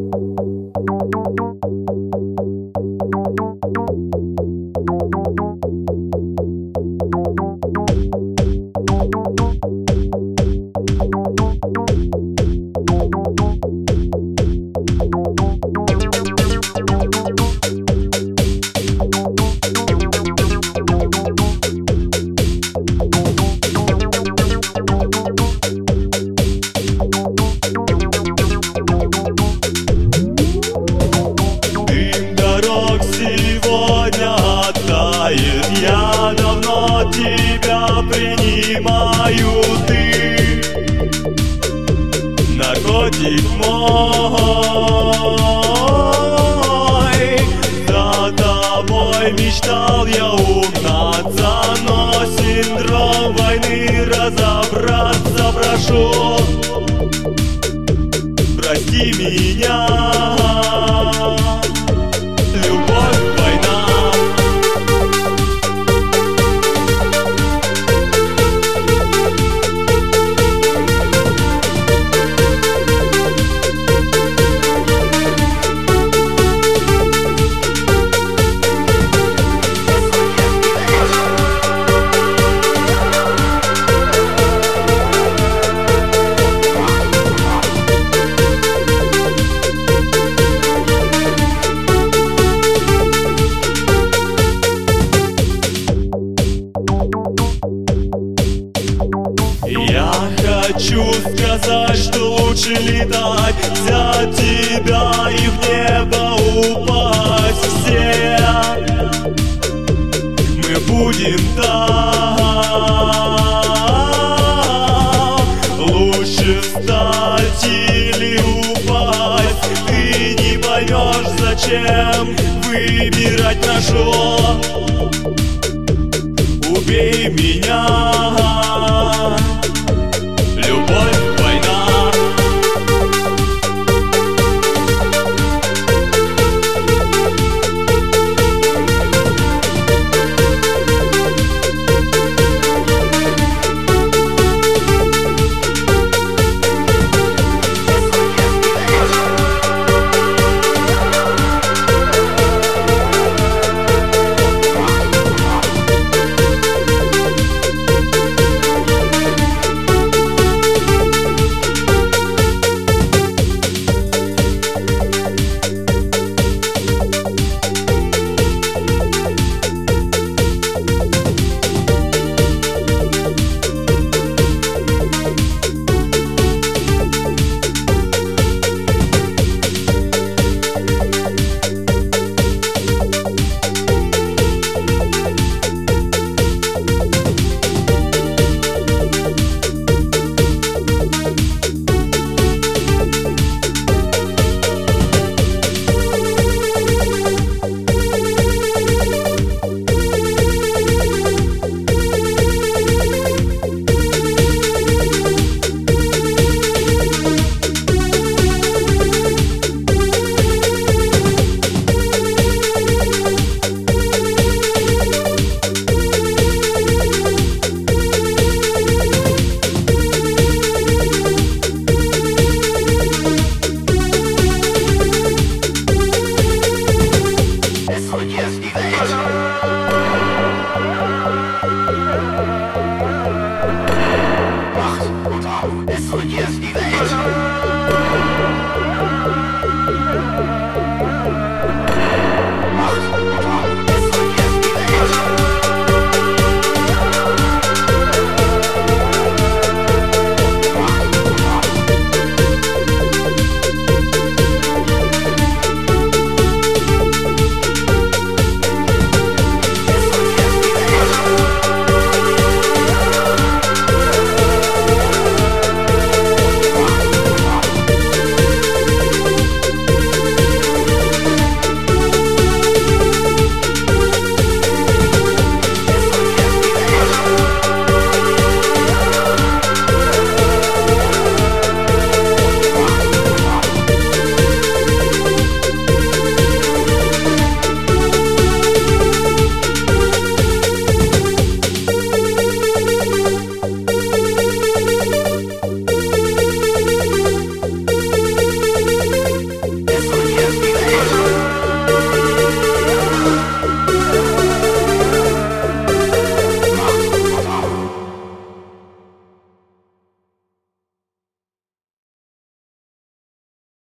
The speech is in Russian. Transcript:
Я давно тебя принимаю, ты наркотик мой. За тобой мечтал я угнаться, но синдром войны разобраться прошу. Прости меня. Любовь, война. Я хочу сказать, что лучше летать, взять тебя и в небо упасть. Все мы будем там. Лучше встать или упасть. Ты не поймешь, зачем выбирать прошу. Убей меня. Любовь, война. Macht und Raum, es und jetzt die Welt.